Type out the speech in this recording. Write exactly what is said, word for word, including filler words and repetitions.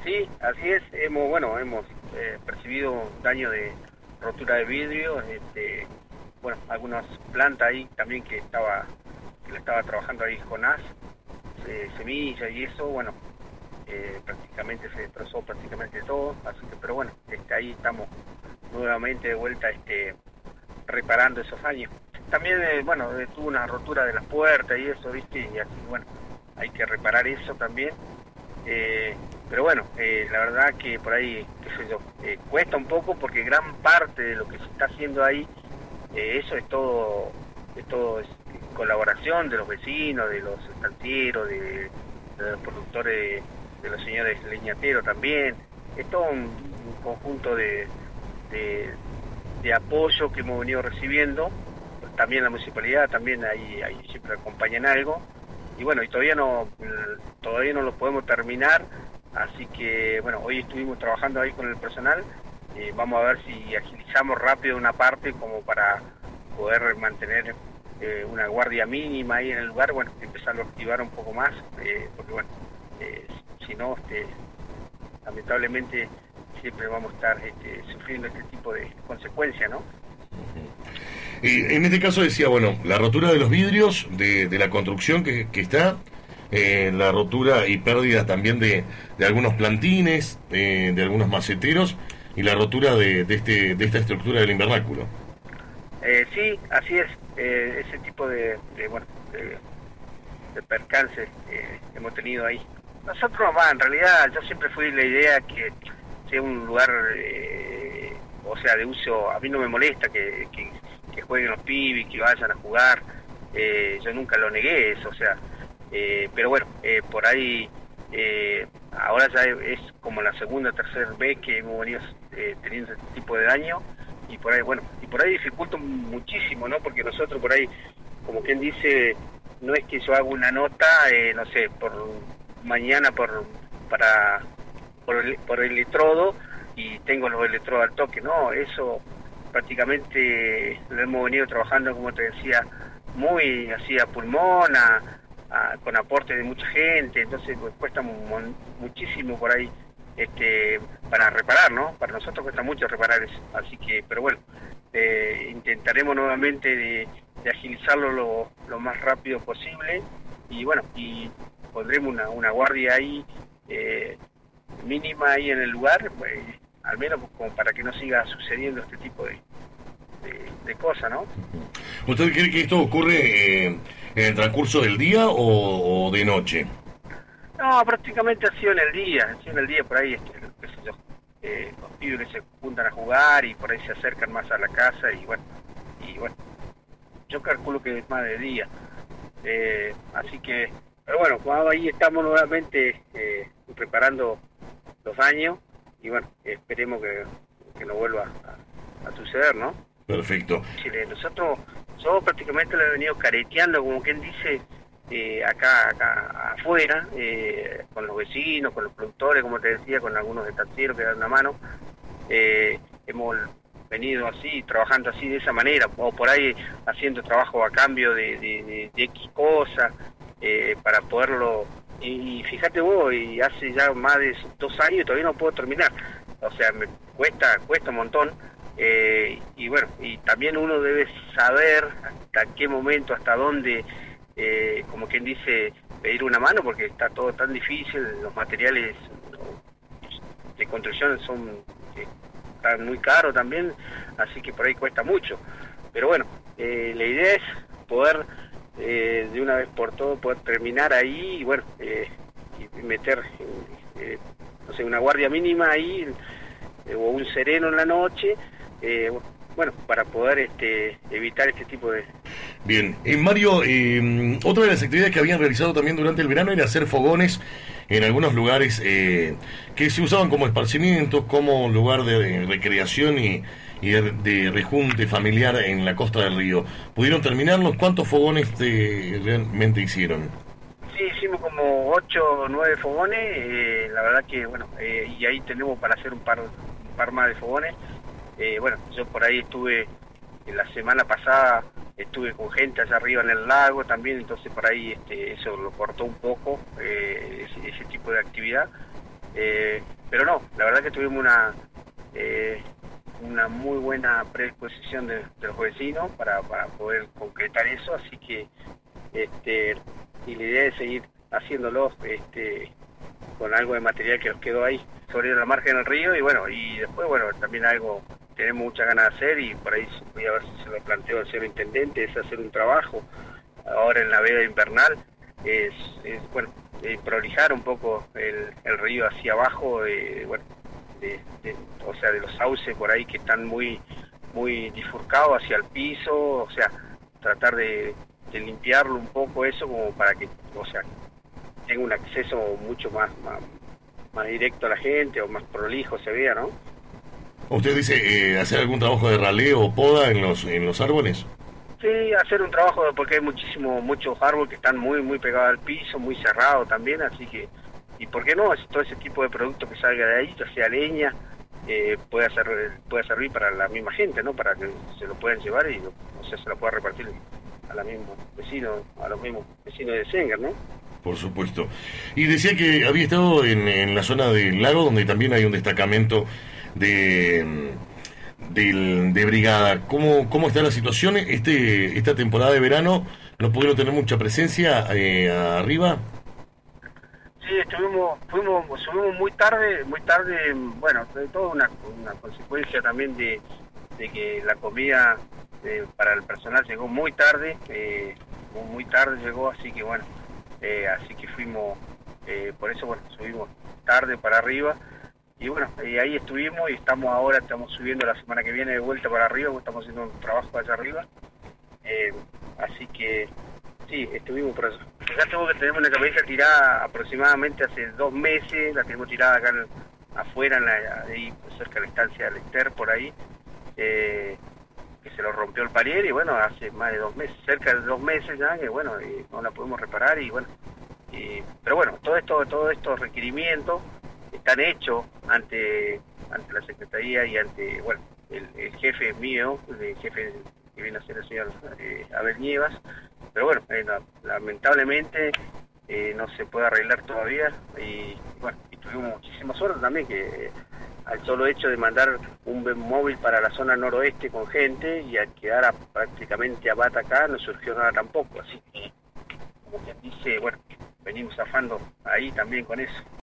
Sí, así es. Hemos, bueno, hemos eh, percibido daño de rotura de vidrio, este, bueno, algunas plantas ahí también que estaba, que le estaba trabajando ahí Jonás, eh, semilla y eso, bueno, eh, prácticamente se destrozó prácticamente todo, así que, pero bueno, este, ahí estamos nuevamente de vuelta, este, reparando esos daños. También, eh, bueno, eh, tuvo una rotura de las puertas y eso, viste, y así, bueno, hay que reparar eso también. Eh, pero bueno, eh, la verdad que por ahí, qué sé yo, eh, cuesta un poco porque gran parte de lo que se está haciendo ahí, eh, eso es todo, es todo es colaboración de los vecinos, de los estancieros, de, de los productores, de los señores leñateros también. Es todo un, un conjunto de, de, de apoyo que hemos venido recibiendo. También la municipalidad, también ahí, ahí siempre acompañan algo. Y bueno, y todavía no todavía no lo podemos terminar, así que bueno, hoy estuvimos trabajando ahí con el personal, eh, vamos a ver si agilizamos rápido una parte como para poder mantener eh, una guardia mínima ahí en el lugar, bueno, empezarlo a activar un poco más, eh, porque bueno, eh, si no, este, lamentablemente siempre vamos a estar este, sufriendo este tipo de consecuencias, ¿no? Eh, en este caso decía, bueno, la rotura de los vidrios de, de la construcción que, que está, eh, la rotura y pérdida también de, de algunos plantines, eh, de algunos maceteros, y la rotura de, de, este, de esta estructura del invernáculo. Eh, sí, así es, eh, ese tipo de, de bueno, de, de percances eh, hemos tenido ahí. Nosotros, va, en realidad, yo siempre fui la idea que sea un lugar, eh, o sea, de uso, a mí no me molesta que, que que jueguen los pibes, que vayan a jugar, eh, yo nunca lo negué eso, o sea, eh, pero bueno, eh, por ahí, eh, ahora ya es como la segunda o tercera vez que hemos venido eh, teniendo este tipo de daño, y por ahí, bueno, y por ahí dificulta muchísimo, ¿no? Porque nosotros por ahí, como quien dice, no es que yo haga una nota, eh, no sé, por mañana por para por el, por el electrodo, y tengo los electrodos al toque, no, eso prácticamente lo hemos venido trabajando, como te decía, muy así a pulmón, a, a, con aporte de mucha gente, entonces pues, cuesta un, muchísimo por ahí este para reparar, ¿no? Para nosotros cuesta mucho reparar eso, así que, pero bueno, eh, intentaremos nuevamente de, de agilizarlo lo, lo más rápido posible, y bueno, y pondremos una, una guardia ahí eh, mínima ahí en el lugar, pues, al menos como para que no siga sucediendo este tipo de, de, de cosas, ¿no? ¿Usted cree que esto ocurre eh, en el transcurso del día o, o de noche? No, prácticamente ha sido en el día, ha sido en el día por ahí, este, qué sé yo, eh, los pibes se juntan a jugar y por ahí se acercan más a la casa y bueno, y bueno, yo calculo que es más de día, eh, así que, pero bueno, cuando ahí estamos nuevamente eh, preparando los años, y bueno, esperemos que, que no vuelva a, a suceder, ¿no? Perfecto. Chile, nosotros, yo prácticamente lo he venido careteando, como quien dice, eh, acá, acá afuera, eh, con los vecinos, con los productores, como te decía, con algunos estancieros que dan una mano, eh, hemos venido así, trabajando así de esa manera, o por ahí haciendo trabajo a cambio de, de, de, de X cosas, eh, para poderlo. Y fíjate vos, y hace ya más de dos años y todavía no puedo terminar. O sea, me cuesta, cuesta un montón. Eh, y bueno, y también uno debe saber hasta qué momento, hasta dónde, eh, como quien dice, pedir una mano, porque está todo tan difícil, los materiales de construcción son eh, están muy caros también, así que por ahí cuesta mucho. Pero bueno, eh, la idea es poder Eh, de una vez por todo poder terminar ahí y bueno, eh, y meter eh, no sé, una guardia mínima ahí eh, o un sereno en la noche, eh, bueno, para poder este, evitar este tipo de... Bien, eh, Mario, eh, otra de las actividades que habían realizado también durante el verano era hacer fogones en algunos lugares eh, que se usaban como esparcimientos, como lugar de, de recreación y y de, de rejunte familiar en la costa del río. ¿Pudieron terminarlos? ¿Cuántos fogones te, realmente hicieron? Sí, hicimos como ocho o nueve fogones, eh, la verdad que, bueno, eh, y ahí tenemos para hacer un par, un par más de fogones. Eh, bueno, yo por ahí estuve, la semana pasada estuve con gente allá arriba en el lago también, entonces por ahí este, eso lo cortó un poco, eh, ese, ese tipo de actividad. Eh, pero no, la verdad que tuvimos una eh, una muy buena predisposición de, de los vecinos para, para poder concretar eso, así que este y la idea es seguir haciéndolo este con algo de material que nos quedó ahí sobre la margen del río, y bueno, y después bueno, también algo tenemos muchas ganas de hacer, y por ahí voy a ver si se lo planteo al señor intendente, es hacer un trabajo ahora en la veda invernal, es, es bueno, eh, prolijar un poco el, el río hacia abajo, eh, bueno, de, de, o sea, de los sauces por ahí que están muy muy bifurcados hacia el piso, o sea, tratar de, de limpiarlo un poco eso como para que, o sea, tenga un acceso mucho más, más más directo a la gente, o más prolijo se vea, ¿no? ¿Usted dice eh, hacer algún trabajo de raleo o poda en los en los árboles? Sí, hacer un trabajo, porque hay muchísimo, muchos árboles que están muy muy pegados al piso, muy cerrados también, así que, y por qué no, todo ese tipo de producto que salga de ahí, ya sea leña, eh, puede hacer, puede servir para la misma gente, ¿no? Para que se lo puedan llevar y, o sea, se lo pueda repartir a los mismos vecinos, a los mismos vecinos de Sengar, ¿no? Por supuesto. Y decía que había estado en, en la zona del lago, donde también hay un destacamento de de, de brigada. ¿Cómo, ¿Cómo está la situación? Este Esta temporada de verano, ¿no pudieron tener mucha presencia eh, arriba? Sí, estuvimos, fuimos, subimos muy tarde, muy tarde, bueno, de todo una, una consecuencia también de, de que la comida eh, para el personal llegó muy tarde, eh, muy tarde llegó, así que bueno, eh, así que fuimos, eh, por eso bueno, subimos tarde para arriba, y bueno, y ahí estuvimos, y estamos ahora, estamos subiendo la semana que viene de vuelta para arriba, porque estamos haciendo un trabajo allá arriba, eh, así que sí, estuvimos por eso. Ya tengo que tener una camioneta tirada aproximadamente hace dos meses, la tenemos tirada acá en, afuera, en la, ahí cerca de la estancia del Ester, por ahí, eh, que se lo rompió el palier, y bueno, hace más de dos meses, cerca de dos meses ya, que bueno, y no la podemos reparar, y bueno, y, pero bueno, todo esto, todos estos requerimientos están hechos ante ante la Secretaría y ante, bueno, el, el jefe mío, el jefe que viene a ser el señor eh, Abel Nievas, pero bueno, eh, no, lamentablemente eh, no se puede arreglar todavía, y bueno, y tuvimos muchísima suerte también, que eh, al solo hecho de mandar un móvil para la zona noroeste con gente, y al quedar a, prácticamente a bata acá, no surgió nada tampoco, así que, como quien dice, bueno, venimos zafando ahí también con eso.